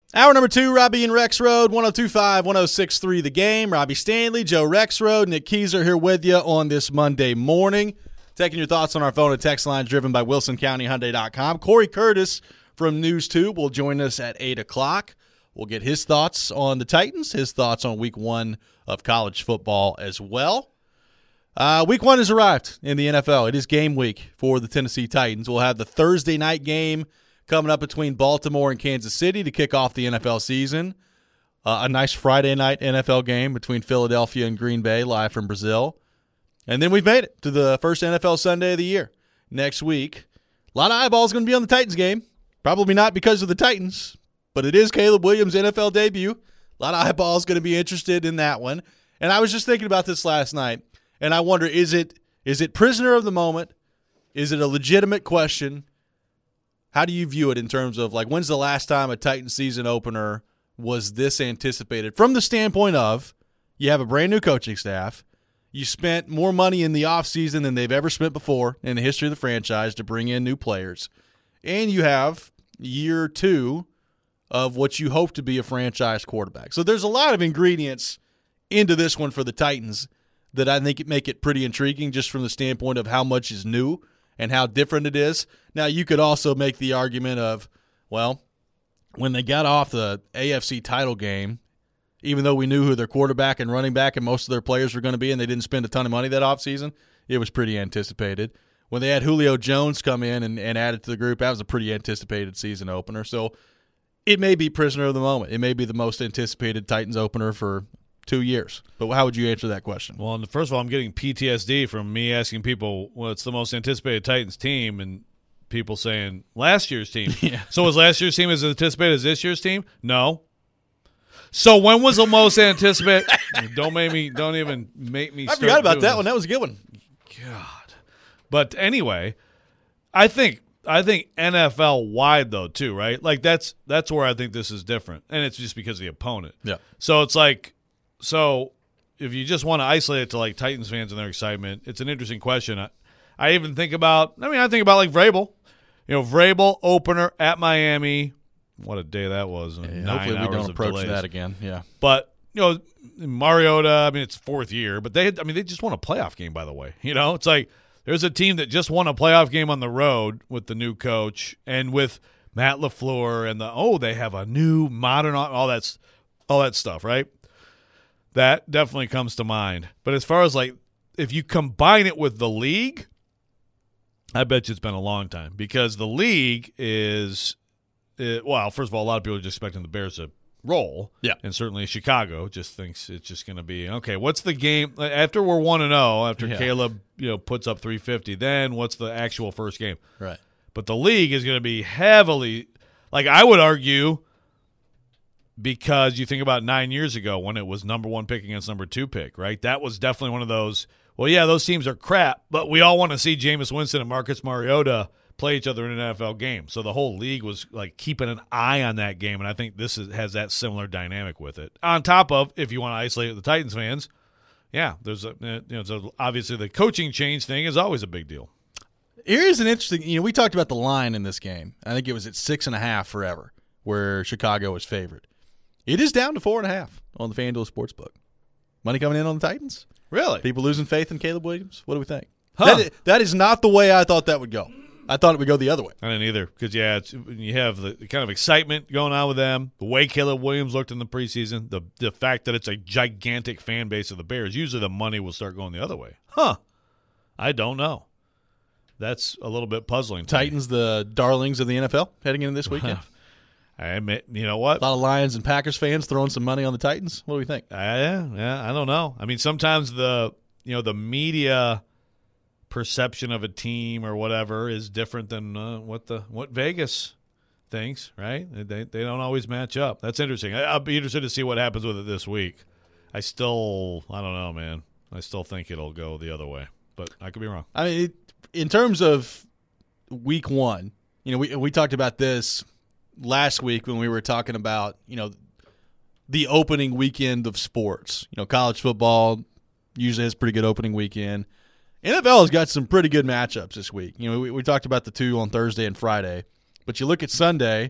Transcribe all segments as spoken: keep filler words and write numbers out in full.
Hour number two, Robbie and Rex Road, one oh two five, one oh six three The Game. Robbie Stanley, Joe Rex Road, Nick Keyser here with you on this Monday morning. Taking your thoughts on our phone and text lines driven by Wilson County Hyundai dot com. Corey Curtis from News two will join us at eight o'clock. We'll get his thoughts on the Titans, his thoughts on week one of college football as well. Uh, week one has arrived in the N F L. It is game week for the Tennessee Titans. We'll have the Thursday night game coming up between Baltimore and Kansas City to kick off the N F L season. Uh, a nice Friday night N F L game between Philadelphia and Green Bay, live from Brazil. And then we've made it to the first N F L Sunday of the year next week. A lot of eyeballs going to be on the Titans game. Probably not because of the Titans, but it is Caleb Williams' N F L debut. A lot of eyeballs going to be interested in that one. And I was just thinking about this last night, and I wonder, is it is it prisoner of the moment? Is it a legitimate question? How do you view it in terms of, like, when's the last time a Titans season opener was this anticipated? From the standpoint of, you have a brand-new coaching staff. You spent more money in the offseason than they've ever spent before in the history of the franchise to bring in new players. And you have year two of what you hope to be a franchise quarterback. So there's a lot of ingredients into this one for the Titans that I think make it pretty intriguing just from the standpoint of how much is new and how different it is. Now, you could also make the argument of, well, when they got off the A F C title game, even though we knew who their quarterback and running back and most of their players were going to be and they didn't spend a ton of money that offseason, it was pretty anticipated. When they had Julio Jones come in and, and added to the group, that was a pretty anticipated season opener. So it may be prisoner of the moment. It may be the most anticipated Titans opener for two years. But how would you answer that question? Well, first of all, I'm getting P T S D from me asking people, well, it's the most anticipated Titans team, and people saying last year's team. Yeah. So was last year's team as anticipated as this year's team? No. So when was the most anticipated? don't make me. Don't even make me. I forgot about that one. That was a good one. God. But anyway, I think I think N F L wide though too, right? Like that's that's where I think this is different, and it's just because of the opponent. Yeah. So it's like. So if you just want to isolate it to, like, Titans fans and their excitement, it's an interesting question. I, I even think about – I mean, I think about, like, Vrabel. You know, Vrabel opener at Miami. What a day that was. Yeah, Nine hopefully we hours don't of approach delays. that again. Yeah. But, you know, Mariota, I mean, it's fourth year. But they had, I mean, they just won a playoff game, by the way. You know, it's like there's a team that just won a playoff game on the road with the new coach and with Matt LaFleur and the – oh, they have a new modern – all that, all that stuff, right? That definitely comes to mind. But as far as, like, if you combine it with the league, I bet you it's been a long time because the league is, it, well, first of all, a lot of people are just expecting the Bears to roll. Yeah. And certainly Chicago just thinks it's just going to be, okay, what's the game? After we're one and oh, after yeah. Caleb, you know, puts up three fifty, then what's the actual first game? Right. But the league is going to be heavily, like I would argue, because you think about nine years ago when it was number one pick against number two pick, right? That was definitely one of those, well, yeah, those teams are crap, but we all want to see Jameis Winston and Marcus Mariota play each other in an N F L game. So the whole league was like keeping an eye on that game, and I think this is, has that similar dynamic with it. On top of, if you want to isolate the Titans fans, yeah, there's a, you know, so obviously the coaching change thing is always a big deal. Here's an interesting, you know, we talked about the line in this game. I think it was at six and a half forever, where Chicago was favored. It is down to four and a half on the FanDuel Sportsbook. Money coming in on the Titans. Really? People losing faith in Caleb Williams. What do we think? Huh. That, is, that is not the way I thought that would go. I thought it would go the other way. I didn't either because, yeah, it's, you have the kind of excitement going on with them, the way Caleb Williams looked in the preseason, the the fact that it's a gigantic fan base of the Bears. Usually the money will start going the other way. Huh. I don't know. That's a little bit puzzling. Titans, the darlings of the N F L, heading into this weekend. I admit, you know what? A lot of Lions and Packers fans throwing some money on the Titans. What do we think? Uh, yeah, yeah, I don't know. I mean, sometimes the you know the media perception of a team or whatever is different than uh, what the what Vegas thinks, right? They they don't always match up. That's interesting. I, I'll be interested to see what happens with it this week. I still, I don't know, man. I still think it'll go the other way, but I could be wrong. I mean, it, in terms of week one, you know, we we talked about this last week when we were talking about, you know, the opening weekend of sports. You know, college football usually has a pretty good opening weekend. N F L has got some pretty good matchups this week. You know, we, we talked about the two on Thursday and Friday, but you look at Sunday,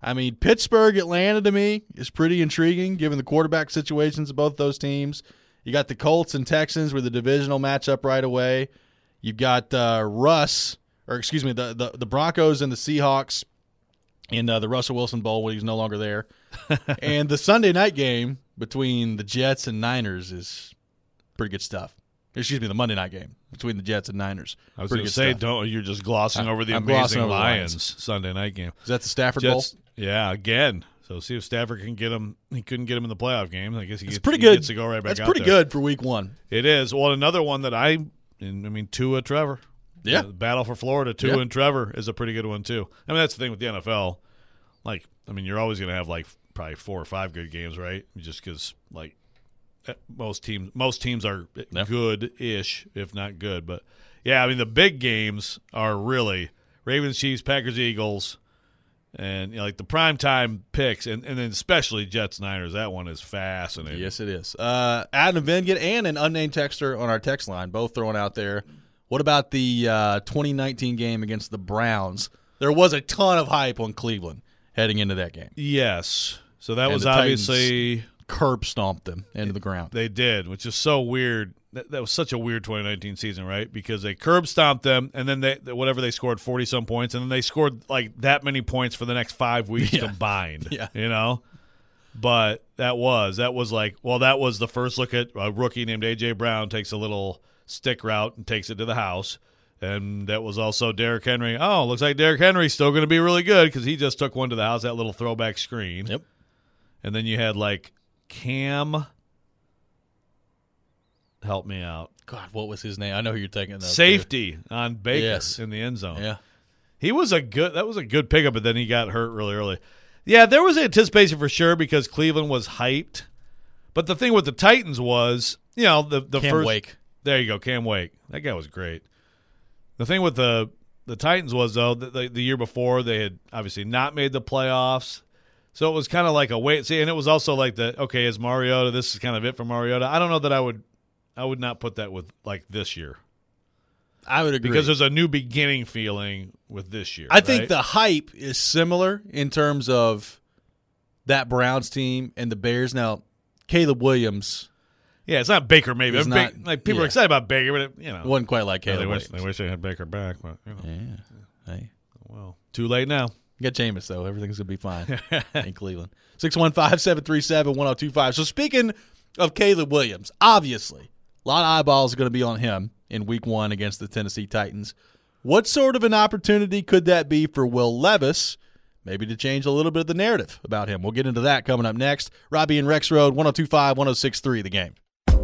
I mean, Pittsburgh, Atlanta to me is pretty intriguing given the quarterback situations of both those teams. You got the Colts and Texans with the divisional matchup right away. You've got uh, Russ, or excuse me, the, the, the Broncos and the Seahawks in uh, the Russell Wilson Bowl when he's no longer there. And the Sunday night game between the Jets and Niners is pretty good stuff. Excuse me, the Monday night game between the Jets and Niners. I was going to say, stuff. don't you're just glossing I, over the I'm amazing over Lions, Lions Sunday night game. Is that the Stafford Jets, Bowl? Yeah, again. So see if Stafford can get him. He couldn't get him in the playoff game. I guess he, it's gets, pretty he good. gets to go right back That's out pretty there. good for week one. It is. Well, another one that I, I mean, Tua Trevor. Yeah. The battle for Florida, Tua yeah. and Trevor is a pretty good one too. I mean, that's the thing with the N F L. Like, I mean, you're always going to have like probably four or five good games, right? Just because like most teams, most teams are yeah. good-ish, if not good. But yeah, I mean, the big games are really Ravens, Chiefs, Packers, Eagles. And you know, like the primetime picks, and, and then especially Jets Niners, that one is fascinating. Yes, it is. Uh, Adam Vingett and an unnamed texter on our text line, both throwing out there. What about the uh, twenty nineteen game against the Browns? There was a ton of hype on Cleveland heading into that game. Yes. So that and was the obviously Titans curb stomped them into the ground. They did, which is so weird. That, that was such a weird twenty nineteen season, right? Because they curb stomped them, and then they whatever they scored forty some points, and then they scored like that many points for the next five weeks yeah. combined. Yeah, you know. But that was that was like well, that was the first look at a rookie named A J Brown takes a little stick route and takes it to the house, and that was also Derrick Henry. Oh, looks like Derrick Henry's still going to be really good because he just took one to the house. That little throwback screen. Yep. And then you had like Cam. Help me out. God, what was his name? I know who you're taking. Safety too. on Baker yes. in the end zone. Yeah, he was a good. That was a good pickup, but then he got hurt really early. Yeah, there was anticipation for sure because Cleveland was hyped. But the thing with the Titans was, you know, the the Cam first. Wake. There you go, Cam Wake. That guy was great. The thing with the the Titans was though that the, the year before they had obviously not made the playoffs. So it was kind of like a wait see, and it was also like the okay, is Mariota? This is kind of it for Mariota. I don't know that I would, I would not put that with like this year. I would agree because there's a new beginning feeling with this year. I right? think the hype is similar in terms of that Browns team and the Bears. Now, Caleb Williams, yeah, it's not Baker. Maybe It's Ba- not- like people yeah. are excited about Baker, but it, you know, wasn't quite like yeah, Caleb they wish Williams. they wish they had Baker back, but you know, Yeah. Hey. well, too late now. You got Jameis, though. Everything's going to be fine in Cleveland. six one five, seven three seven, one oh two five. So speaking of Caleb Williams, obviously, a lot of eyeballs are going to be on him in week one against the Tennessee Titans. What sort of an opportunity could that be for Will Levis, maybe to change a little bit of the narrative about him? We'll get into that coming up next. Robbie and Rex Road, one oh two five, one oh six three, The Game.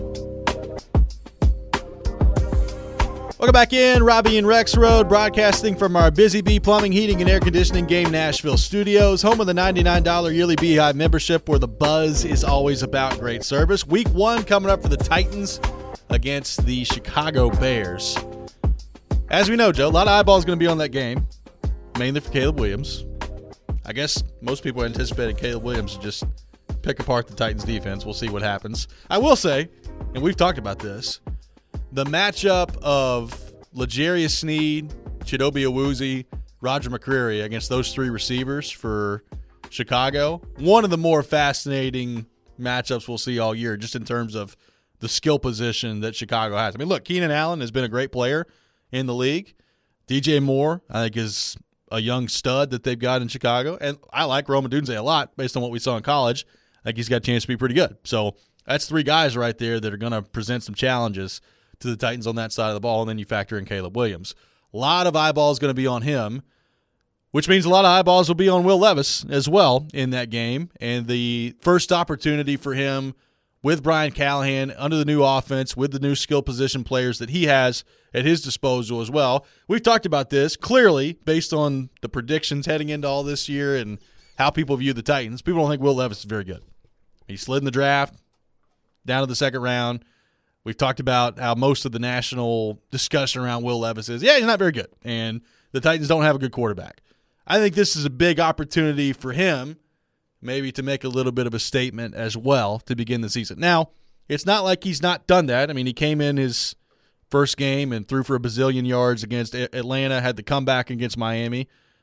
Welcome back in. Robbie and Rex Road, broadcasting from our Busy Bee Plumbing, Heating, and Air Conditioning Game Nashville studios, home of the ninety-nine dollars yearly Beehive membership where the buzz is always about great service. Week one coming up for the Titans against the Chicago Bears. As we know, Joe, a lot of eyeballs going to be on that game, mainly for Caleb Williams. I guess most people are anticipating Caleb Williams to just pick apart the Titans defense. We'll see what happens. I will say, and we've talked about this, the matchup of L'Jarius Sneed, Chidobe Awuzie, Roger McCreary against those three receivers for Chicago, one of the more fascinating matchups we'll see all year, just in terms of the skill position that Chicago has. I mean, look, Keenan Allen has been a great player in the league. D J Moore, I think, is a young stud that they've got in Chicago. And I like Rome Odunze a lot based on what we saw in college. I think he's got a chance to be pretty good. So that's three guys right there that are going to present some challenges to the Titans on that side of the ball, and then you factor in Caleb Williams. A lot of eyeballs going to be on him, which means a lot of eyeballs will be on Will Levis as well in that game. And the first opportunity for him with Brian Callahan under the new offense, with the new skill position players that he has at his disposal as well. We've talked about this clearly based on the predictions heading into all this year and how people view the Titans. People don't think Will Levis is very good. He slid in the draft down to the second round. We've talked about how most of the national discussion around Will Levis is, yeah, he's not very good, and the Titans don't have a good quarterback. I think this is a big opportunity for him maybe to make a little bit of a statement as well to begin the season. Now, it's not like he's not done that. I mean, he came in his first game and threw for a bazillion yards against Atlanta, had the comeback against Miami.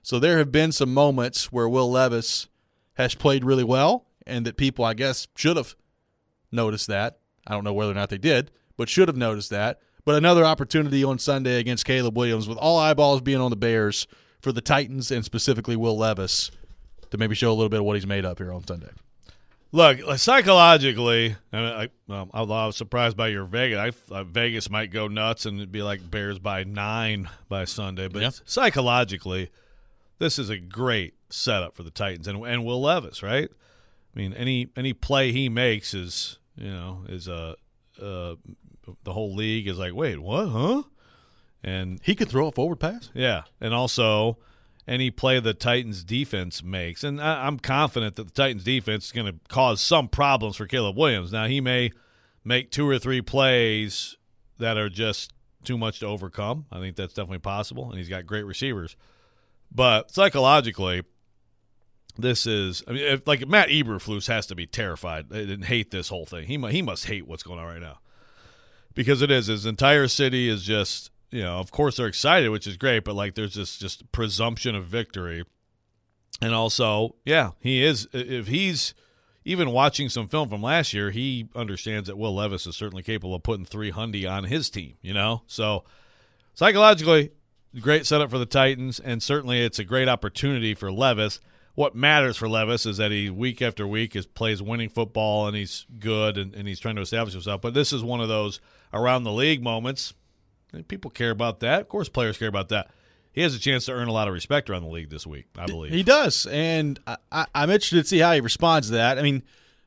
So there have been some moments where Will Levis has played really well and that people, I guess, should have noticed that. I don't know whether or not they did, but should have noticed that. But another opportunity on Sunday against Caleb Williams with all eyeballs being on the Bears for the Titans and specifically Will Levis to maybe show a little bit of what he's made up here on Sunday. Look, psychologically, I, mean, I, well, I was surprised by your Vegas. I thought Vegas might go nuts and it'd be like Bears by nine by Sunday. But yeah. psychologically, this is a great setup for the Titans and, and Will Levis, right? I mean, any any play he makes is, you know, is a uh, the whole league is like, wait, what, huh? And he could throw a forward pass. Yeah, and also any play the Titans defense makes, and I, I'm confident that the Titans defense is going to cause some problems for Caleb Williams. Now, he may make two or three plays that are just too much to overcome. I think that's definitely possible, and he's got great receivers. But psychologically, this is – I mean, if, like Matt Eberflus has to be terrified and hate this whole thing. He, he must hate what's going on right now because it is. His entire city is just – you know, of course they're excited, which is great, but like there's this just presumption of victory. And also, yeah, he is. If he's even watching some film from last year, he understands that Will Levis is certainly capable of putting three hundred on his team, you know? So psychologically, great setup for the Titans, and certainly it's a great opportunity for Levis. What matters for Levis is that he, week after week, is plays winning football, and he's good, and, and he's trying to establish himself. But this is one of those around-the-league moments. And people care about that. Of course players care about that. He has a chance to earn a lot of respect around the league this week, I believe. He does, and I, I, I'm interested to see how he responds to that. I mean,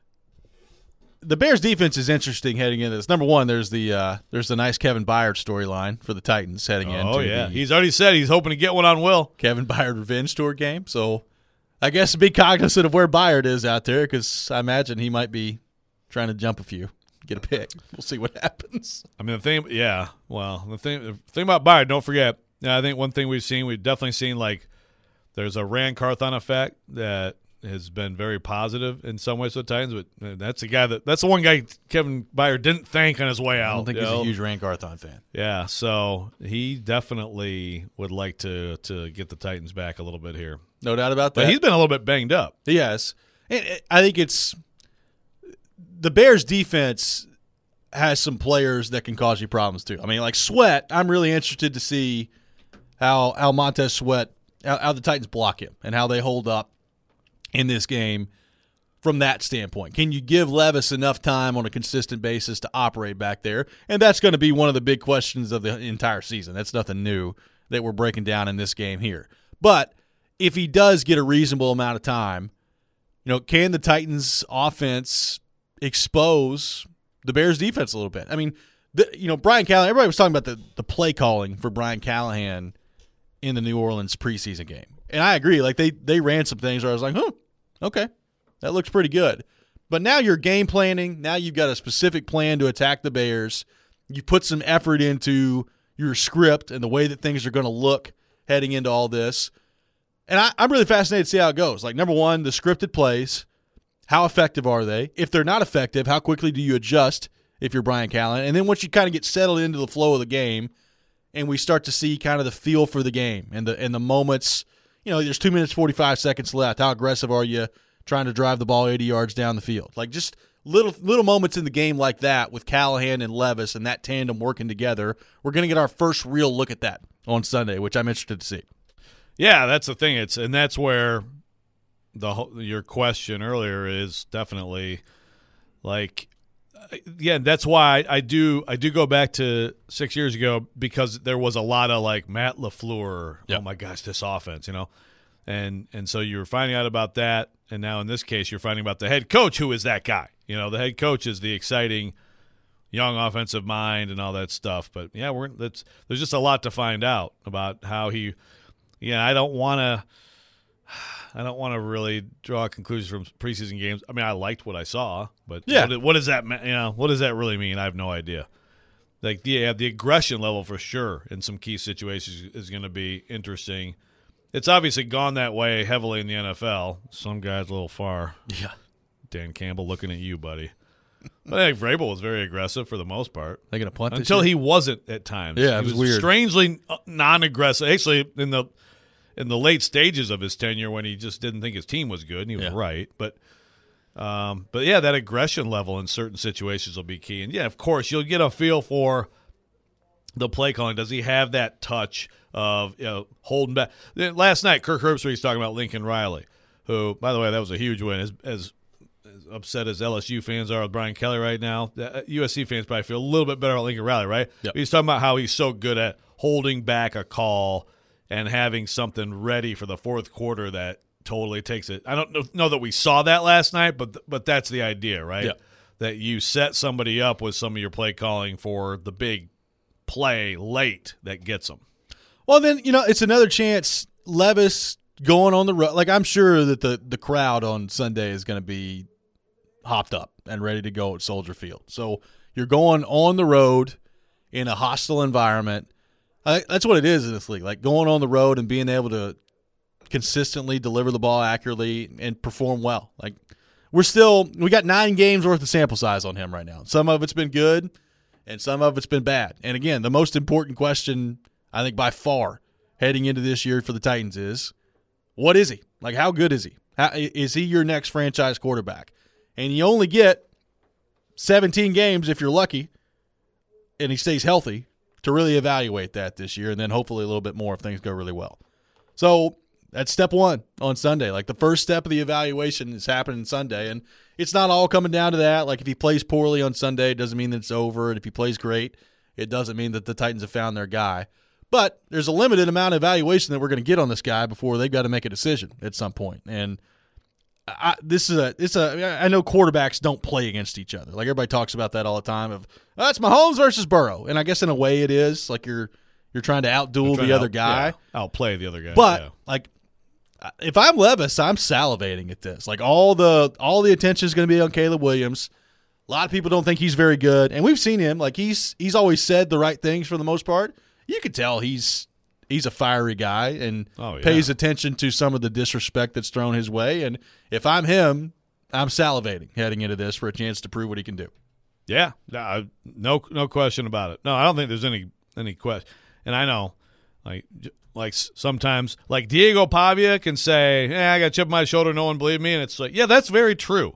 the Bears' defense is interesting heading into this. Number one, there's the uh, there's the nice Kevin Byard storyline for the Titans heading oh, into Oh, yeah. the He's already said he's hoping to get one on Will. Kevin Byard Revenge Tour game. So I guess be cognizant of where Byard is out there because I imagine he might be trying to jump a few. Get a pick. We'll see what happens. I mean, the thing, yeah. Well, the thing, the thing about Byard, don't forget. Yeah, I think one thing we've seen, we've definitely seen like there's a Rand Carthon effect that has been very positive in some ways with the Titans. But that's the guy that that's the one guy Kevin Byard didn't thank on his way out. I don't think he's know? a huge Rand Carthon fan. Yeah, so he definitely would like to to get the Titans back a little bit here. No doubt about that. But he's been a little bit banged up. He has. And I think it's. The Bears' defense has some players that can cause you problems too. I mean, like Sweat, I'm really interested to see how how Montez Sweat, how, how the Titans block him and how they hold up in this game from that standpoint. Can you give Levis enough time on a consistent basis to operate back there? And that's going to be one of the big questions of the entire season. That's nothing new that we're breaking down in this game here. But if he does get a reasonable amount of time, you know, can the Titans offense expose the Bears defense a little bit? I mean, the, you know, Brian Callahan, everybody was talking about the, the play calling for Brian Callahan in the New Orleans preseason game. And I agree. Like, they, they ran some things where I was like, huh, okay, that looks pretty good. But now you're game planning. Now you've got a specific plan to attack the Bears. You put some effort into your script and the way that things are going to look heading into all this. And I, I'm really fascinated to see how it goes. Like, number one, the scripted plays. How effective are they? If they're not effective, how quickly do you adjust if you're Brian Callahan? And then once you kind of get settled into the flow of the game and we start to see kind of the feel for the game and the and the moments, you know, there's two minutes, forty-five seconds left. How aggressive are you trying to drive the ball eighty yards down the field? Like just little little moments in the game like that with Callahan and Levis and that tandem working together. We're going to get our first real look at that on Sunday, which I'm interested to see. Yeah, that's the thing. It's and that's where – The your question earlier is definitely like, yeah, that's why I, I do I do go back to six years ago because there was a lot of like Matt LaFleur. Yep. Oh my gosh, this offense, you know, and and so you were finding out about that, and now in this case you're finding about the head coach who is that guy. You know, the head coach is the exciting young offensive mind and all that stuff. But yeah, we're that's there's just a lot to find out about how he. Yeah, I don't want to. I don't want to really draw conclusions from preseason games. I mean, I liked what I saw, but yeah. what, what does that mean? You know, what does that really mean? I have no idea. Like, yeah, the aggression level for sure in some key situations is going to be interesting. It's obviously gone that way heavily in the N F L. Some guys a little far. Yeah, Dan Campbell looking at you, buddy. I think Vrabel was very aggressive for the most part. They gonna punt until this he wasn't at times. Yeah, it he was, was weird. Strangely non-aggressive. Actually, in the in the late stages of his tenure when he just didn't think his team was good, and he was Yeah. right. But, um, but yeah, that aggression level in certain situations will be key. And, yeah, of course, you'll get a feel for the play calling. Does he have that touch of, you know, holding back? Last night, Kirk Herbstreit was talking about Lincoln Riley, who, by the way, that was a huge win. As, as, as upset as L S U fans are with Brian Kelly right now, the U S C fans probably feel a little bit better about Lincoln Riley, right? Yep. He's talking about how he's so good at holding back a call and having something ready for the fourth quarter that totally takes it. I don't know, know that we saw that last night, but but that's the idea, right? Yep. That you set somebody up with some of your play calling for the big play late that gets them. Well, then, you know, it's another chance. Levis going on the road. Like, I'm sure that the, the crowd on Sunday is going to be hopped up and ready to go at Soldier Field. So you're going on the road in a hostile environment. I, that's what it is in this league, like going on the road and being able to consistently deliver the ball accurately and perform well. Like, we're still – we got nine games worth of sample size on him right now. Some of it's been good and some of it's been bad. And, again, the most important question, I think, by far heading into this year for the Titans is, what is he? Like, how good is he? How, is he your next franchise quarterback? And you only get seventeen games if you're lucky and he stays healthy to really evaluate that this year, and then hopefully a little bit more if things go really well. So that's step one on Sunday. Like, the first step of the evaluation is happening Sunday, and it's not all coming down to that. Like, if he plays poorly on Sunday, it doesn't mean that it's over, and if he plays great, it doesn't mean that the Titans have found their guy. But there's a limited amount of evaluation that we're going to get on this guy before they've got to make a decision at some point. And I, this is a, it's a, I know quarterbacks don't play against each other. Like, everybody talks about that all the time of, oh, it's Mahomes versus Burrow. And I guess in a way it is. Like, you're you're trying to outduel the other out, guy. Yeah, outplay the other guy. But, yeah. like, if I'm Levis, I'm salivating at this. Like, all the all the attention is going to be on Caleb Williams. A lot of people don't think he's very good. And we've seen him. Like, he's he's always said the right things for the most part. You could tell he's he's a fiery guy and oh, yeah. pays attention to some of the disrespect that's thrown his way. And if I'm him, I'm salivating heading into this for a chance to prove what he can do. Yeah, no, no, no question about it. No, I don't think there's any any question. And I know, like, like sometimes, like Diego Pavia can say, "Hey, I got a chip on my shoulder. No one believed me," and it's like, yeah, that's very true.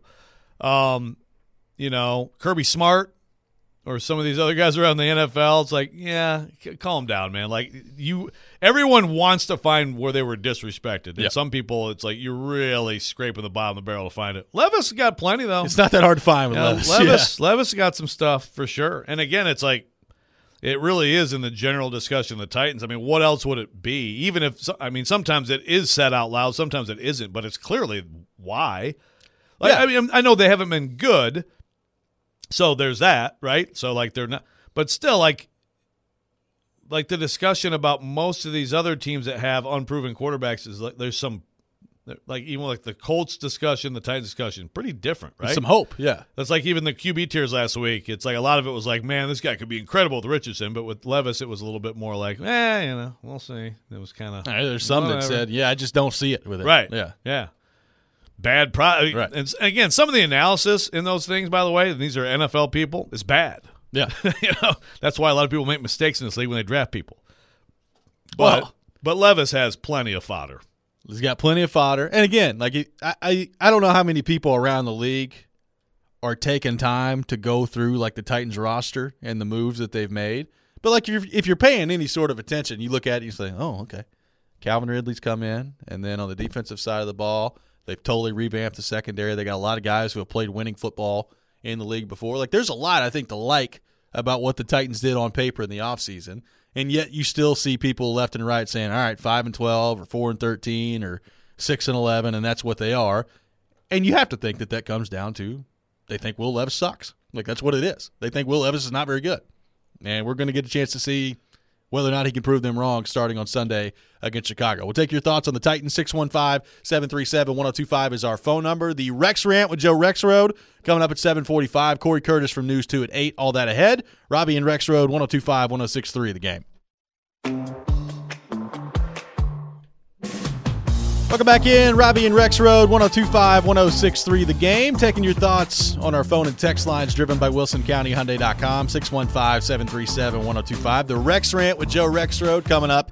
Um, you know, Kirby Smart or some of these other guys around the N F L, it's like, yeah, calm down, man. Like, you, everyone wants to find where they were disrespected. And yeah. some people, it's like you're really scraping the bottom of the barrel to find it. Levis got plenty, though. It's not that hard to find with yeah, Levis. Levis, Yeah. Levis got some stuff for sure. And again, it's like, it really is in the general discussion of the Titans. I mean, what else would it be? Even if, I mean, sometimes it is said out loud, sometimes it isn't, but it's clearly why. Like, yeah. I mean, I know they haven't been good. So there's that, right? So, like, they're not – but still, like, like the discussion about most of these other teams that have unproven quarterbacks is like there's some – like, even like the Colts discussion, the Titans discussion, pretty different, right? Some hope, yeah. That's like even the Q B tiers last week. It's like a lot of it was like, man, this guy could be incredible with Richardson. But with Levis, it was a little bit more like, eh, you know, we'll see. It was kind of – There's some whatever. that said, yeah, I just don't see it with it. Right. Yeah. Yeah. Bad pro. Right. And again, some of the analysis in those things, by the way, and these are N F L people, is bad. Yeah. you know, that's why a lot of people make mistakes in this league when they draft people. But Well, but Levis has plenty of fodder. He's got plenty of fodder. And again, like I, I I don't know how many people around the league are taking time to go through like the Titans roster and the moves that they've made. But like if you're, if you're paying any sort of attention, you look at it and you say, oh, okay. Calvin Ridley's come in, and then on the defensive side of the ball, they've totally revamped the secondary. They got a lot of guys who have played winning football in the league before. Like, there's a lot, I think, to like about what the Titans did on paper in the offseason, and yet you still see people left and right saying, all right, five and twelve or four and thirteen or six and eleven, and that's what they are. And you have to think that that comes down to they think Will Levis sucks. Like, that's what it is. They think Will Levis is not very good. And we're going to get a chance to see whether or not he can prove them wrong starting on Sunday against Chicago. We'll take your thoughts on the Titans. six one five, seven three seven, one oh two five is our phone number. The Rex Rant with Joe Rexrode coming up at seven forty-five. Corey Curtis from News two at eight. All that ahead. Robbie and Rexrode, one oh two five, one oh six three The Game. Welcome back in. Robbie and Rexrode, one oh two five, one oh six three The Game. Taking your thoughts on our phone and text lines driven by Wilson County Hyundai dot com. six one five, seven three seven, one oh two five. The Rex Rant with Joe Rexrode coming up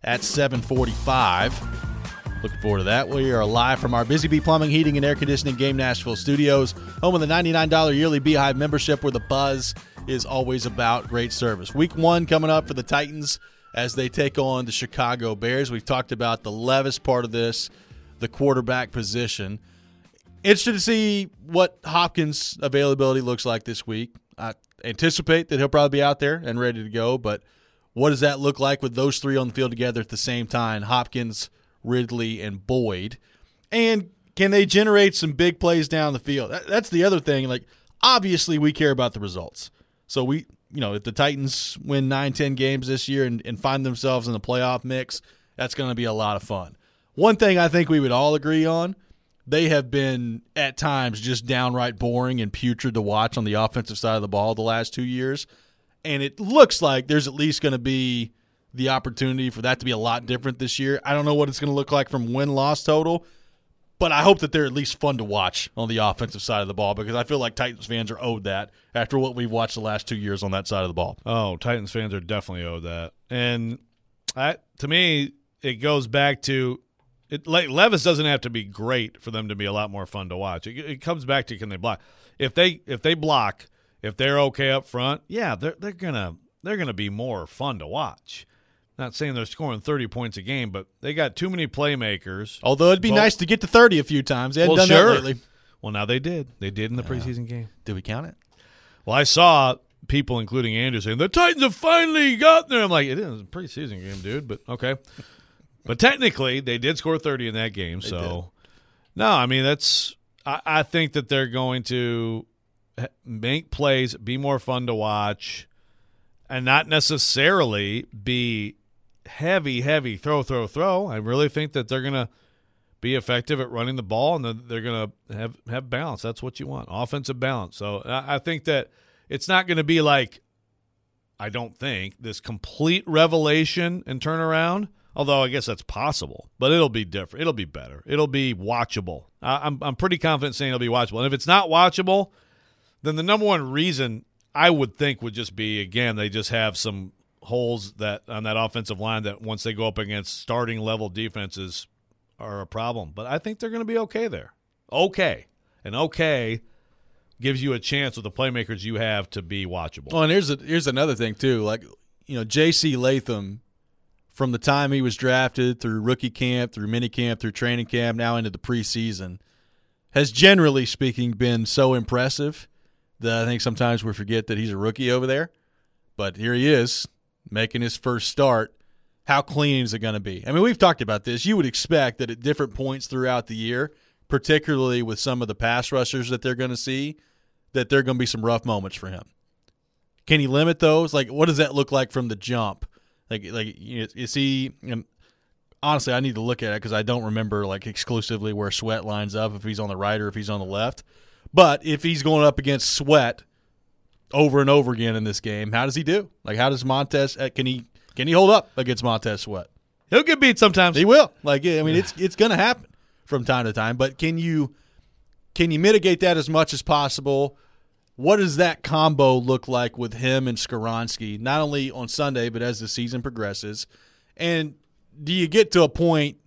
at seven forty-five. Looking forward to that. We are live from our Busy Bee Plumbing, Heating, and Air Conditioning Game Nashville studios, home of the ninety-nine dollars yearly Beehive membership where the buzz is always about great service. Week one coming up for the Titans as they take on the Chicago Bears. We've talked about the Levis part of this, the quarterback position. Interested to see what Hopkins' availability looks like this week. I anticipate that he'll probably be out there and ready to go, but what does that look like with those three on the field together at the same time? Hopkins, Ridley, and Boyd. And can they generate some big plays down the field? That's the other thing. Like, obviously, we care about the results. So we, you know, if the Titans win nine, ten games this year and, and find themselves in the playoff mix, that's going to be a lot of fun. One thing I think we would all agree on, they have been at times just downright boring and putrid to watch on the offensive side of the ball the last two years. And it looks like there's at least going to be the opportunity for that to be a lot different this year. I don't know what it's going to look like from win-loss total, but I hope that they're at least fun to watch on the offensive side of the ball because I feel like Titans fans are owed that after what we've watched the last two years on that side of the ball. Oh, Titans fans are definitely owed that. And I, to me, it goes back to it. Like Levis doesn't have to be great for them to be a lot more fun to watch. It, it comes back to can they block? If they if they block, if they're okay up front, yeah, they're they're gonna they're gonna be more fun to watch. Not saying they're scoring thirty points a game, but they got too many playmakers. Although it'd be Both. nice to get to thirty a few times. They hadn't well, done sure. that lately. Well, now they did. They did in the preseason uh, game. Did we count it? Well, I saw people, including Andrew, saying, the Titans have finally gotten there. I'm like, it is a preseason game, dude, but okay. But technically, they did score thirty in that game. They so, did. no, I mean, that's I, – I think that they're going to make plays, be more fun to watch, and not necessarily be – heavy, heavy throw, throw, throw. I really think that they're going to be effective at running the ball, and they're going to have, have balance. That's what you want, offensive balance. So I think that it's not going to be like, I don't think, this complete revelation and turnaround, although I guess that's possible. But it'll be different. It'll be better. It'll be watchable. I'm, I'm pretty confident saying it'll be watchable. And if it's not watchable, then the number one reason I would think would just be, again, they just have some – holes that on that offensive line that once they go up against starting level defenses are a problem. But I think they're going to be okay there. Okay. And okay gives you a chance with the playmakers you have to be watchable. Oh, and here's a, here's another thing too. Like, you know, J C Latham, from the time he was drafted through rookie camp, through mini camp, through training camp, now into the preseason, has generally speaking been so impressive that I think sometimes we forget that he's a rookie over there. But here he is, making his first start. How clean is it going to be? I mean, we've talked about this. You would expect that at different points throughout the year, particularly with some of the pass rushers that they're going to see, that there are going to be some rough moments for him. Can he limit those? Like, what does that look like from the jump? Like, like is he you know, – honestly, I need to look at it because I don't remember, like, exclusively where Sweat lines up, if he's on the right or if he's on the left. But if he's going up against Sweat – over and over again in this game, how does he do? Like, how does Montez – can he can he hold up against Montez Sweat? He'll get beat sometimes. He will. Like, I mean, it's it's going to happen from time to time. But can you can you mitigate that as much as possible? What does that combo look like with him and Skoronski, not only on Sunday but as the season progresses? And do you get to a point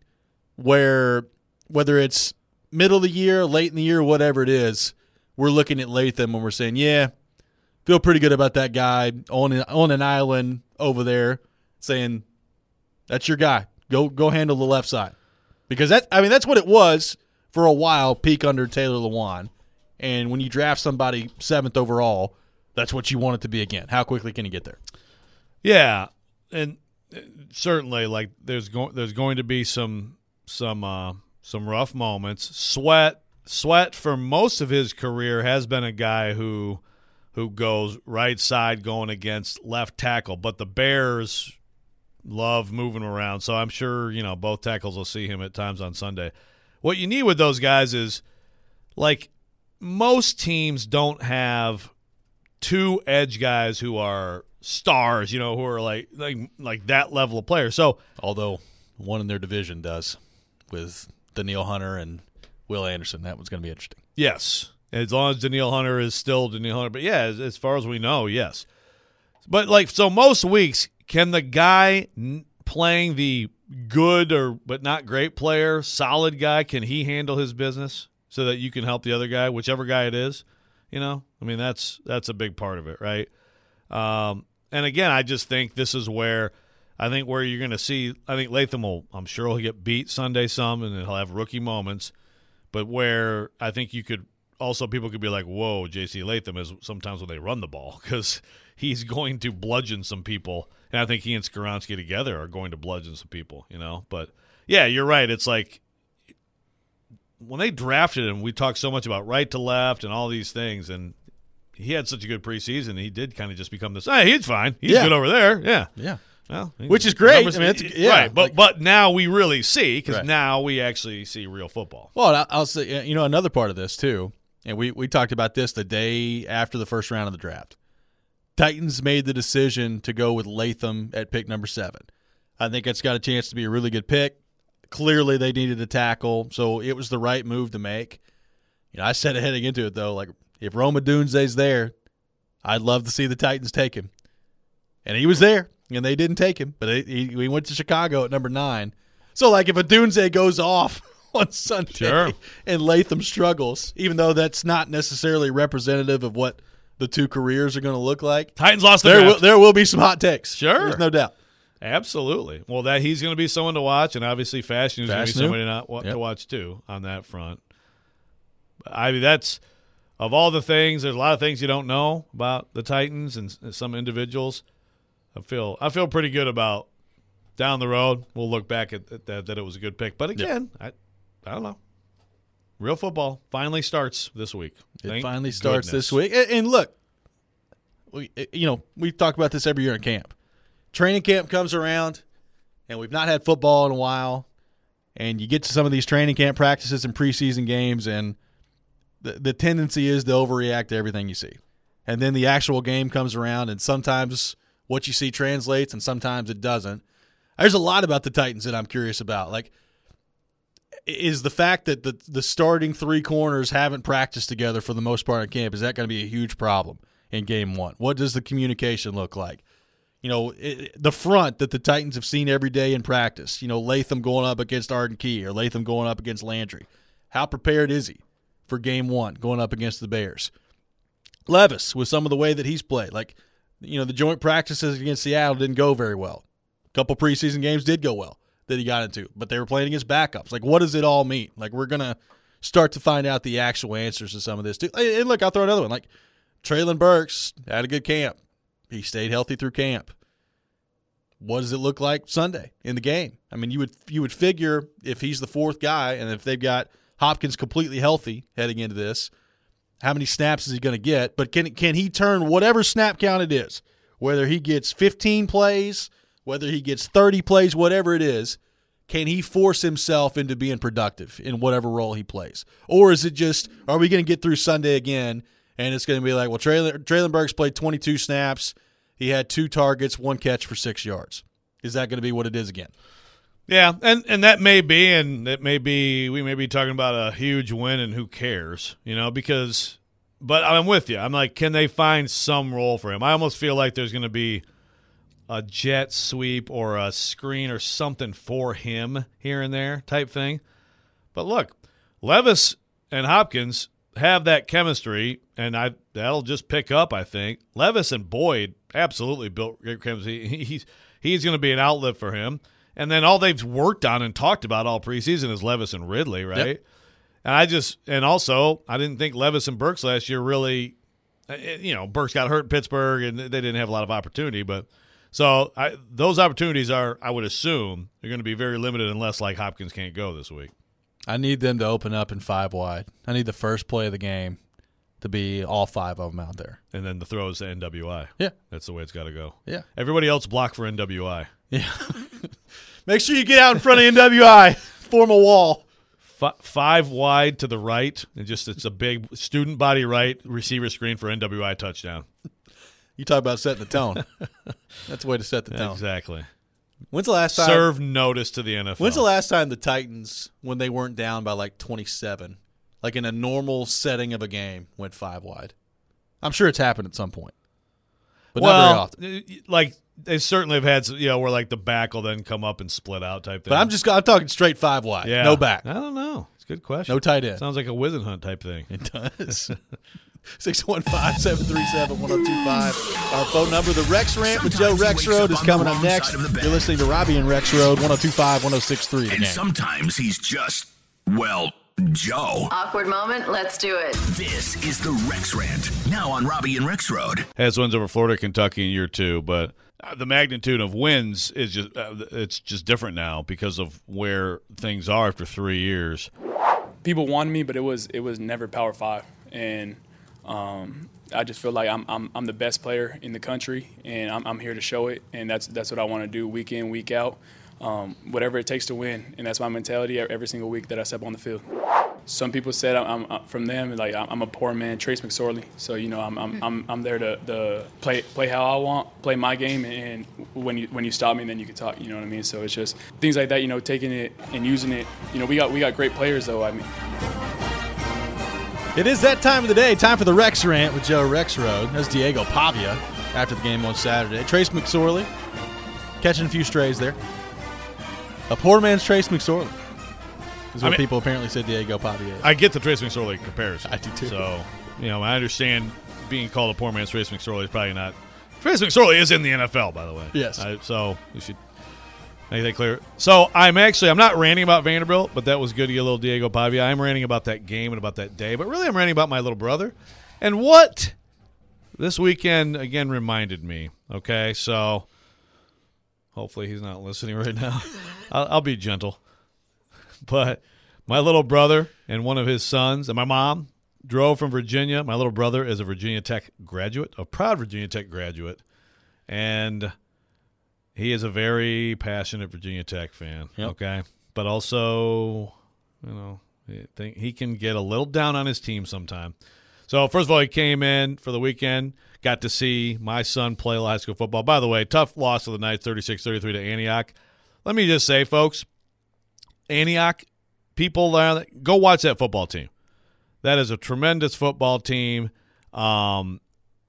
where, whether it's middle of the year, late in the year, whatever it is, we're looking at Latham and we're saying, yeah, feel pretty good about that guy on an, on an island over there, saying that's your guy. Go go handle the left side, because that I mean that's what it was for a while. Peak under Taylor Lewan, and when you draft somebody seventh overall, that's what you want it to be again. How quickly can you get there? Yeah, and certainly, like there's going there's going to be some some uh, some rough moments. Sweat Sweat for most of his career has been a guy who. who goes right side going against left tackle. But the Bears love moving around, so I'm sure, you know, both tackles will see him at times on Sunday. What you need with those guys is, like, most teams don't have two edge guys who are stars, you know, who are like like like that level of player. So, although one in their division does with Danielle Hunter and Will Anderson. That one's going to be interesting. Yes. As long as Danielle Hunter is still Danielle Hunter. But, yeah, as, as far as we know, yes. But, like, so most weeks, can the guy n- playing the good or but not great player, solid guy, can he handle his business so that you can help the other guy, whichever guy it is? You know, I mean, that's that's a big part of it, right? Um, and again, I just think this is where I think where you're going to see. I think Latham will. I'm sure he'll get beat Sunday some, and he'll have rookie moments. But where I think you could also people could be like, "Whoa, J C Latham is sometimes when they run the ball because he's going to bludgeon some people." And I think he and Skoronski together are going to bludgeon some people. You know, but yeah, you're right. It's like when they drafted him, we talked so much about right to left and all these things, and he had such a good preseason. He did kind of just become this. Hey, he's fine. He's yeah. good over there. Yeah, yeah. Well, which is great. Numbers, I mean, it's, yeah, right, but like, but now we really see because right. now we actually see real football. Well, I'll say you know another part of this too, and we we talked about this the day after the first round of the draft. Titans made the decision to go with Latham at pick number seven. I think it's got a chance to be a really good pick. Clearly, they needed a tackle, so it was the right move to make. You know, I said it heading into it though, like if Rome Odunze's there, I'd love to see the Titans take him, and he was there. And they didn't take him, but he, he went to Chicago at number nine. So, like, if Odunze goes off on Sunday sure. and Latham struggles, even though that's not necessarily representative of what the two careers are going to look like, Titans lost the there draft. will, there will be some hot takes. Sure. There's no doubt. Absolutely. Well, that he's going to be someone to watch, and obviously Fashion is going to be Fashanu. somebody to, not, wa- Yep. to watch, too, on that front. I mean, that's – of all the things, there's a lot of things you don't know about the Titans and, and some individuals. I feel I feel pretty good about down the road. We'll look back at, at that that it was a good pick. But again, yeah. I I don't know. Real football finally starts this week. It Thank finally starts goodness. this week. And, and look, we you know we talk about this every year in camp. Training camp comes around, and we've not had football in a while. And you get to some of these training camp practices and preseason games, and the the tendency is to overreact to everything you see. And then the actual game comes around, and sometimes what you see translates, and sometimes it doesn't. There's a lot about the Titans that I'm curious about. Like, is the fact that the the starting three corners haven't practiced together for the most part in camp, is that going to be a huge problem in game one? What does the communication look like? You know, it, the front that the Titans have seen every day in practice, you know, Latham going up against Arden Key or Latham going up against Landry. How prepared is he for game one going up against the Bears? Levis, with some of the way that he's played, like, you know, the joint practices against Seattle didn't go very well. A couple preseason games did go well that he got into, but they were playing against backups. Like, what does it all mean? Like, we're going to start to find out the actual answers to some of this, too. And look, I'll throw another one. Like, Traylon Burks had a good camp. He stayed healthy through camp. What does it look like Sunday in the game? I mean, you would you would figure if he's the fourth guy and if they've got Hopkins completely healthy heading into this, how many snaps is he going to get? But can can he turn whatever snap count it is, whether he gets fifteen plays, whether he gets thirty plays, whatever it is, can he force himself into being productive in whatever role he plays? Or is it just, are we going to get through Sunday again and it's going to be like, well, Traylon, Traylon Burks played twenty-two snaps. He had two targets, one catch for six yards. Is that going to be what it is again? Yeah, and, and that may be, and it may be, we may be talking about a huge win, and who cares, you know, because, but I'm with you. I'm like, can they find some role for him? I almost feel like there's going to be a jet sweep or a screen or something for him here and there type thing. But look, Levis and Hopkins have that chemistry, and I that'll just pick up, I think. Levis and Boyd absolutely built great chemistry. He, he's he's going to be an outlet for him. And then all they've worked on and talked about all preseason is Levis and Ridley, right? Yep. And I just – and also, I didn't think Levis and Burks last year really – you know, Burks got hurt in Pittsburgh, and they didn't have a lot of opportunity. But so I, those opportunities are, I would assume, they're going to be very limited unless, like, Hopkins can't go this week. I need them to open up in five wide. I need the first play of the game to be all five of them out there. And then the throws to N W I. Yeah. That's the way it's got to go. Yeah. Everybody else block for N W I. Yeah. Make sure you get out in front of N W I. Form a wall. F- five wide to the right, and just it's a big student body right receiver screen for N W I touchdown. You talk about setting the tone. That's the way to set the tone. Exactly. When's the last time? Serve notice to the N F L. When's the last time the Titans, when they weren't down by like twenty-seven, like in a normal setting of a game, went five wide? I'm sure it's happened at some point. but well, not very often. Like they certainly have had, you know, where like the back will then come up and split out type thing. But I'm just I'm talking straight five wide, yeah. no back. I don't know. It's a good question. No tight end. Sounds like a Wizenhunt type thing. It does. six one five, seven three seven, one oh two five. Our phone number. The Rex Rant with Joe Rexrode is coming up next. You're listening to Robbie and Rexrode, one oh two five, one oh six three. And sometimes he's just, well, Joe. Awkward moment. Let's do it. This is the Rex Rant, now on Robbie and Rexrode. Has wins over Florida, Kentucky in year two, but the magnitude of wins is just uh, it's just different now because of where things are after three years. People wanted me, but it was it was never Power Five, and um, I just feel like I'm I'm I'm the best player in the country, and I'm I'm here to show it, and that's that's what I want to do week in, week out, um, whatever it takes to win, and that's my mentality every single week that I step on the field. Some people said I'm, I'm from them like I'm a poor man, Trace McSorley. So you know I'm I'm I'm, I'm there to, to play play how I want, play my game, and when you when you stop me, then you can talk. You know what I mean? So it's just things like that. You know, taking it and using it. You know, we got we got great players though. I mean. It is that time of the day. Time for the Rex Rant with Joe Rexrode. That's Diego Pavia after the game on Saturday. Trace McSorley catching a few strays there. A poor man's Trace McSorley is what I mean, people apparently said Diego Pavia is. I get the Trace McSorley comparison. I do too. So, you know, I understand being called a poor man's Trace McSorley is probably not. Trace McSorley is in the N F L, by the way. Yes. I, so we should make that clear. So I'm actually, I'm not ranting about Vanderbilt, but that was good to get a little Diego Pavia. I'm ranting about that game and about that day, but really I'm ranting about my little brother and what this weekend, again, reminded me. Okay, so hopefully he's not listening right now. I'll, I'll be gentle. But my little brother and one of his sons and my mom drove from Virginia. My little brother is a Virginia Tech graduate, a proud Virginia Tech graduate, and he is a very passionate Virginia Tech fan, yep. Okay? But also, you know, I think he can get a little down on his team sometime. So, first of all, he came in for the weekend, got to see my son play high school football. By the way, tough loss of the night, thirty-six thirty-three to Antioch. Let me just say, folks, Antioch, people, uh, go watch that football team. That is a tremendous football team. Um,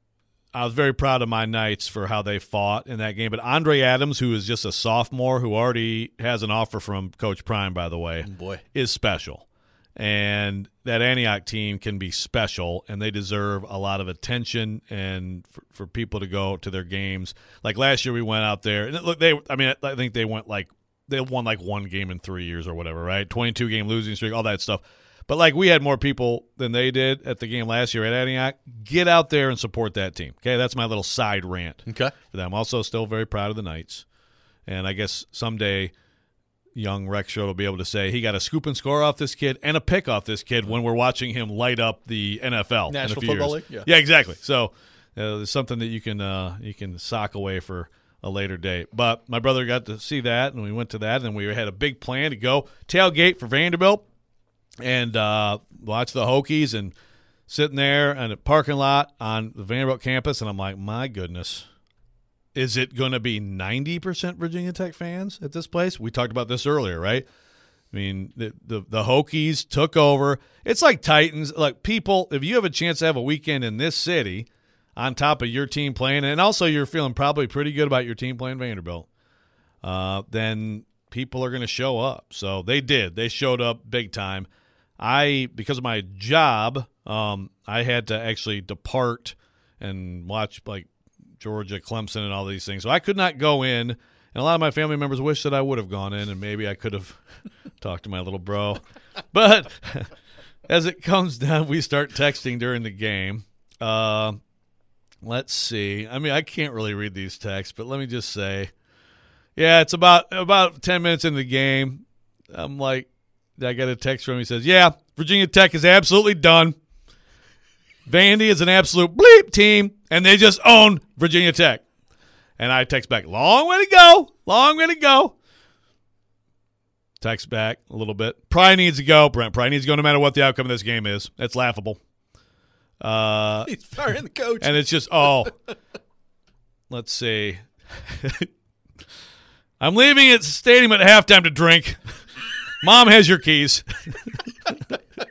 I was very proud of my Knights for how they fought in that game. But Andre Adams, who is just a sophomore, who already has an offer from Coach Prime, by the way, oh boy. is special. And that Antioch team can be special, and they deserve a lot of attention and for, for people to go to their games. Like last year we went out there, and look, they I mean, I think they went like they won like one game in three years or whatever, right? twenty-two game losing streak, all that stuff. But, like, we had more people than they did at the game last year at Antioch. Get out there and support that team. Okay, that's my little side rant okay. for them. Also, still very proud of the Knights. And I guess someday young Rexrode will be able to say he got a scoop and score off this kid and a pick off this kid when we're watching him light up the N F L National in a few Football years. League? Yeah. yeah, exactly. So uh, there's something that you can uh, you can sock away for a later date. But my brother got to see that, and we went to that, and we had a big plan to go tailgate for Vanderbilt and uh, watch the Hokies, and sitting there in a parking lot on the Vanderbilt campus, and I'm like, my goodness, is it going to be ninety percent Virginia Tech fans at this place? We talked about this earlier, right? I mean, the, the the Hokies took over. It's like Titans. Like, people, if you have a chance to have a weekend in this city on top of your team playing, and also you're feeling probably pretty good about your team playing Vanderbilt, uh, then people are going to show up. So they did. They showed up big time. I, because of my job, um, I had to actually depart and watch, like, Georgia, Clemson, and all these things. So I could not go in, and a lot of my family members wish that I would have gone in, and maybe I could have talked to my little bro. But as it comes down, we start texting during the game. Uh, let's see. I mean, I can't really read these texts, but let me just say, yeah, it's about about ten minutes into the game. I'm like, I got a text from him. He says, yeah, Virginia Tech is absolutely done. Vandy is an absolute bleep team, and they just own Virginia Tech. And I text back, long way to go, long way to go. Text back a little bit. Probably needs to go, Brent. Probably needs to go no matter what the outcome of this game is. That's laughable. Uh, He's firing the coach. And it's just, oh, let's see. I'm leaving at the stadium at halftime to drink. Mom has your keys.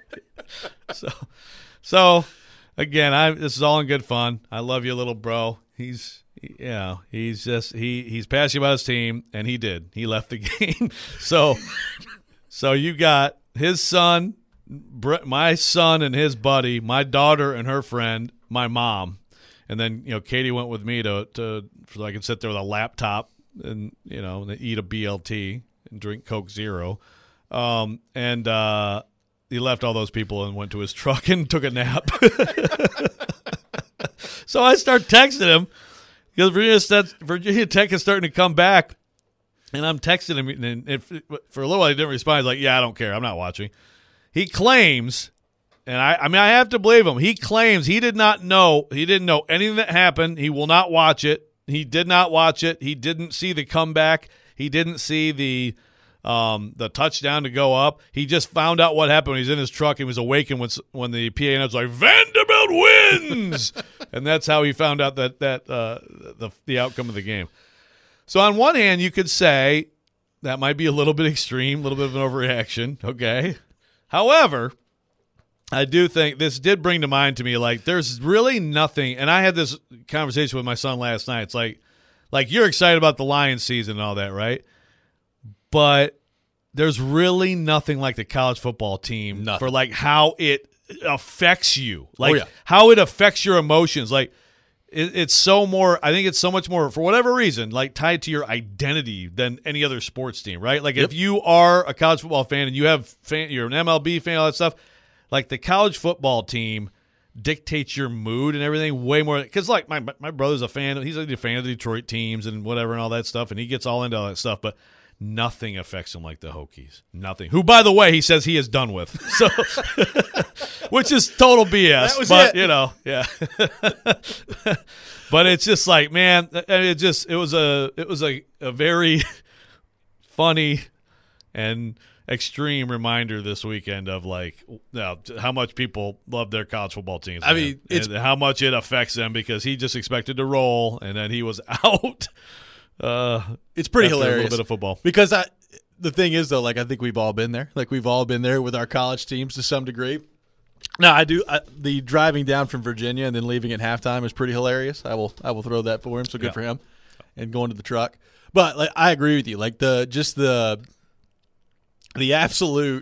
so, so again, I this is all in good fun. I love you, little bro. he's yeah, he's just he he's passionate about his team, and he did. He left the game. so so you got his son, my son and his buddy, my daughter and her friend, my mom, and then you know Katie went with me to to so I could sit there with a laptop and you know and eat a B L T and drink Coke Zero, um, and uh, he left all those people and went to his truck and took a nap. So I start texting him because Virginia, Virginia Tech is starting to come back, and I'm texting him, and if, for a little while he didn't respond. He's like, "Yeah, I don't care. I'm not watching." He claims, and I, I mean, I have to believe him. He claims he did not know. He didn't know anything that happened. He will not watch it. He did not watch it. He didn't see the comeback. He didn't see the um, the touchdown to go up. He just found out what happened when he's in his truck. He was awakened when when the P A was like, "Vanderbilt wins," and that's how he found out that that uh, the the outcome of the game. So on one hand, you could say that might be a little bit extreme, a little bit of an overreaction. Okay, however, I do think this did bring to mind to me like there's really nothing. And I had this conversation with my son last night. It's like like you're excited about the Lions season and all that, right? But there's really nothing like the college football team Nothing. for like how it affects you, like Oh, yeah. how it affects your emotions. Like it, it's so more. I think it's so much more for whatever reason, like tied to your identity than any other sports team, right? Like Yep. if you are a college football fan and you have fan, you're an M L B fan, all that stuff. Like the college football team dictates your mood and everything way more. Because like my my brother's a fan. He's a fan of the Detroit teams and whatever and all that stuff, and he gets all into all that stuff, but. Nothing affects him like the Hokies. Nothing. Who, by the way, he says he is done with. So, which is total B S. That was but it. you know, yeah. But it's just like, man, it just it was a it was a, a very funny and extreme reminder this weekend of like you know, how much people love their college football teams. I man. mean, it's- and how much it affects them because he just expected to roll and then he was out. Uh, It's pretty after hilarious. A little bit of football. Because I, the thing is, though, like I think we've all been there. Like we've all been there with our college teams to some degree. No, I do. I, the driving down from Virginia and then leaving at halftime is pretty hilarious. I will, I will throw that for him. So good Yeah. for him. And going to the truck, but like I agree with you. Like the just the the absolute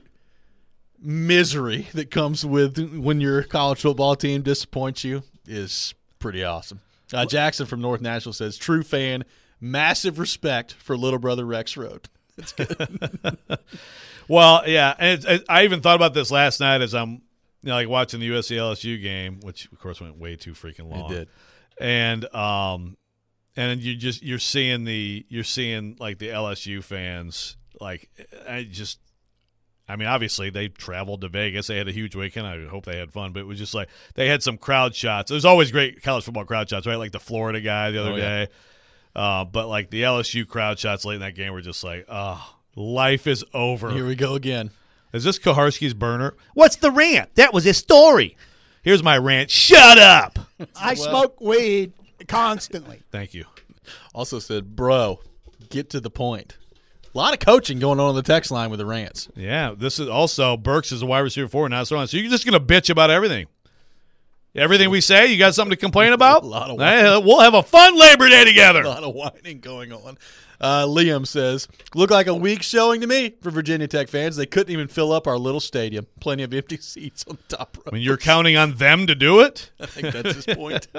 misery that comes with when your college football team disappoints you is pretty awesome. Uh, Jackson from North Nashville says, "True fan, massive respect for little brother Rex Road." That's good. Well, yeah, and it's, it, I even thought about this last night as I'm you know, like watching the U S C L S U game, which of course went way too freaking long. It did. And um, and you just you're seeing the you're seeing like the L S U fans like I just. I mean, obviously, they traveled to Vegas. They had a huge weekend. I hope they had fun. But it was just like they had some crowd shots. There's always great college football crowd shots, right? Like the Florida guy the other Oh, yeah. day. Uh, but like the L S U crowd shots late in that game were just like, oh, life is over. Here we go again. Is this Kaharski's burner? What's the rant? That was his story. Here's my rant. Shut up. I smoke weed constantly. Thank you. Also said, "Bro, get to the point." A lot of coaching going on on the text line with the rants. Yeah, this is also Burks is a wide receiver four, not so on. So you're just going to bitch about everything. Everything we say, you got something to complain about? A lot of Hey, we'll have a fun Labor Day together. A lot of whining going on. Uh, Liam says, "Looked like a weak showing to me for Virginia Tech fans. They couldn't even fill up our little stadium. Plenty of empty seats on the top row." I mean, you're counting on them to do it? I think that's his point.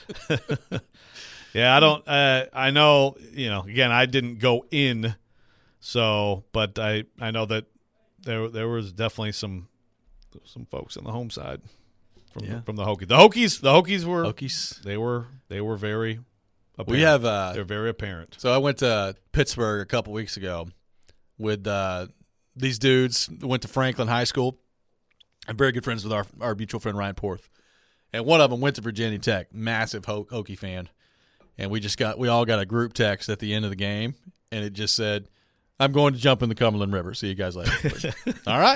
Yeah, I don't uh, – I know, you know, again, I didn't go in, so – but I, I know that there there was definitely some some folks on the home side from, Yeah. from the Hokies. The Hokies, the Hokies were Hokies. They were they were very apparent. We have uh, They're very apparent. So I went to Pittsburgh a couple weeks ago with uh, these dudes. Went to Franklin High School. I'm very good friends with our our mutual friend Ryan Porth, and one of them went to Virginia Tech. Massive Ho- Hokie fan, and we just got we all got a group text at the end of the game, and it just said, "I'm going to jump in the Cumberland River. See you guys later." All right,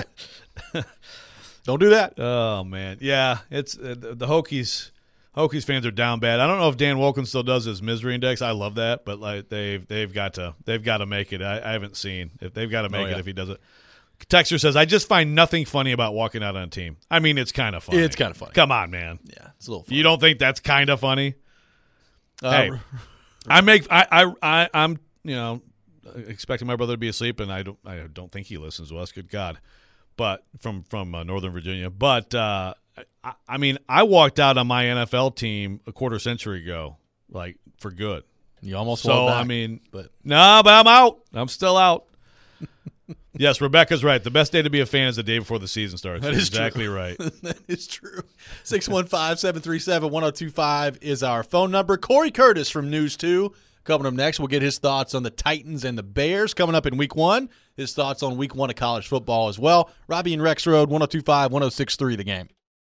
don't do that. Oh man, yeah, it's uh, the the Hokies. Hokies fans are down bad. I don't know if Dan Wolken still does his misery index. I love that, but like they've they've got to they've got to make it. I, I haven't seen if they've got to make Oh, yeah. it if he does it. Texter says, "I just find nothing funny about walking out on a team." I mean, it's kind of funny. It's kinda funny. Come on, man. Yeah, it's a little. Fun. You don't think that's kind of funny? Uh, Hey, I make I, I I I'm you know expecting my brother to be asleep, and I don't I don't think he listens to us. Good God, but from from uh, Northern Virginia. But uh, I, I mean, I walked out on my N F L team a quarter century ago, like for good. You almost So walked back, I mean, but no, but I'm out. I'm still out. Yes, Rebecca's right. The best day to be a fan is the day before the season starts. That is exactly true. right. That is true. six one five, seven three seven, one oh two five is our phone number. Corey Curtis from News two coming up next. We'll get his thoughts on the Titans and the Bears coming up in week one. His thoughts on week one of college football as well. Robbie and Rex Road, one oh two five, one oh six three The Game.